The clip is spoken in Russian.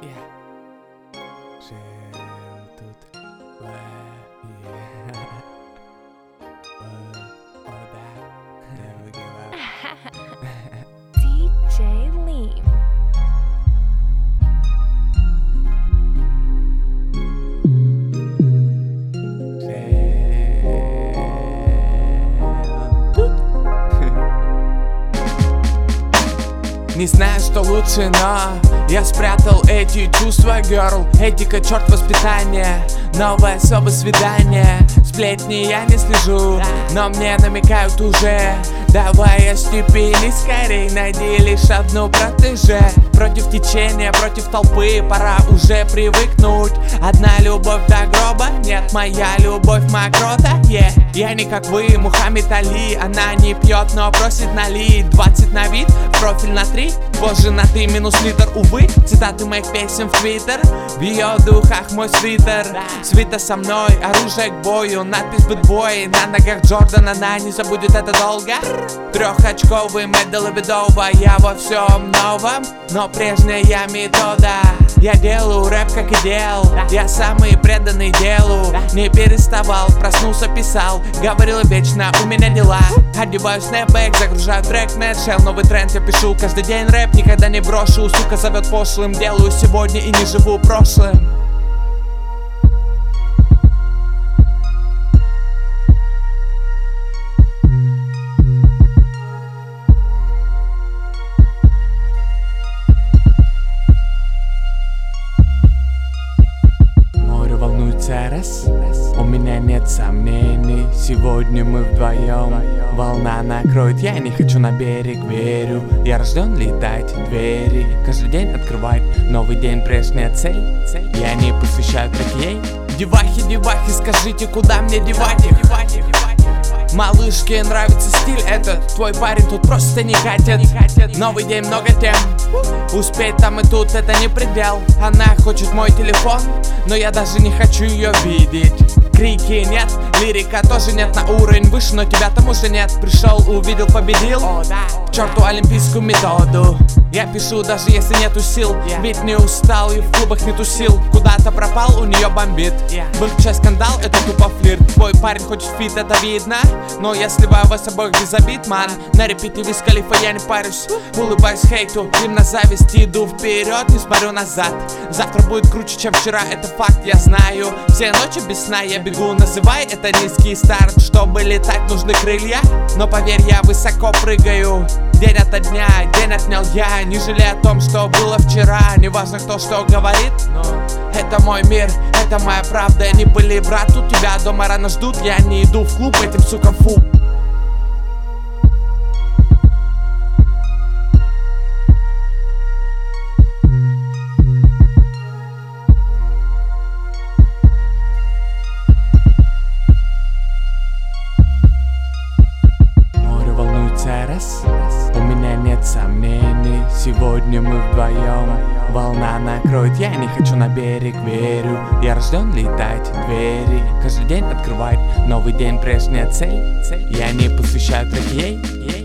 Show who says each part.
Speaker 1: Yeah. Жил тут О да, never give up.
Speaker 2: DJ Lean.
Speaker 1: Не знаю, что лучше, но я спрятал эти чувства, girl. Этика, черт, воспитание, новое особое свидание. Сплетни я не слежу, но мне намекают уже. Давай остепенись скорей, найди лишь одну протеже. Против течения, против толпы, пора уже привыкнуть. Одна любовь до гроба, нет, моя любовь мокрота, yeah. Я не как вы, Мухаммед Али. Она не пьет, но просит налить. 20 на вид, профиль на 3, позже на ты минус литр, увы. Цитаты моих песен в твиттер, в ее духах мой свитер. Свита со мной, оружие к бою, надпись бэтбой на ногах Джордан, она не забудет это долго. Трехочковый медал Лебедова, я во всем новом, но прежняя метода. Я делаю рэп как и делал, я самый преданный делу. Не переставал, проснулся, писал, говорил вечно, у меня дела. Одеваю снэпбэк, загружаю трек, нетшел, новый тренд я пишу каждый день рэп, никогда не брошу. Сука зовет пошлым, делаю сегодня и не живу прошлым. Раз. У меня нет сомнений, сегодня мы вдвоем. Волна накроет, я не хочу на берег, верю. Я рожден летать, двери каждый день открывать, новый день, прежняя цель. Я не посвящаю трек ей. Девахи, девахи, скажите, куда мне девать их? Малышке нравится стиль этот, твой парень тут просто не катит. Новый день, много тем, успеть там и тут, это не предел. Она хочет мой телефон, но я даже не хочу ее видеть. Крики нет, лирика тоже нет, на уровень выше, но тебя там уже нет. Пришел, увидел, победил, к черту олимпийскую методу. Я пишу, даже если нету сил, ведь не устал и в клубах не тусил. Куда-то пропал, у нее бомбит. Был вчера скандал, это тупо флирт. Твой парень хочет фит, это видно, но я сливаю вас обоих без обид, ман. На репите Wiz Khalifa, я не парюсь, улыбаюсь хейту, им на зависть, иду вперед, не смотрю назад. Завтра будет круче, чем вчера, это факт, я знаю. Все ночи без сна я бегу, называй это низкий старт. Чтобы летать, нужны крылья, но поверь, я высоко прыгаю. День ото дня, день отнял я, не жалея о том, что было вчера. Неважно, кто что говорит, но это мой мир, это моя правда. Не пыли, брат, тут тебя дома рано ждут. Я не иду в клуб этим сукам, фу. Море волнуется раз. У меня нет сомнений, сегодня мы вдвоем. Волна накроет, я не хочу на берег, верю. Я рожден летать, двери каждый день открывать, новый день, прежняя цель. Я не посвящаю трек ей.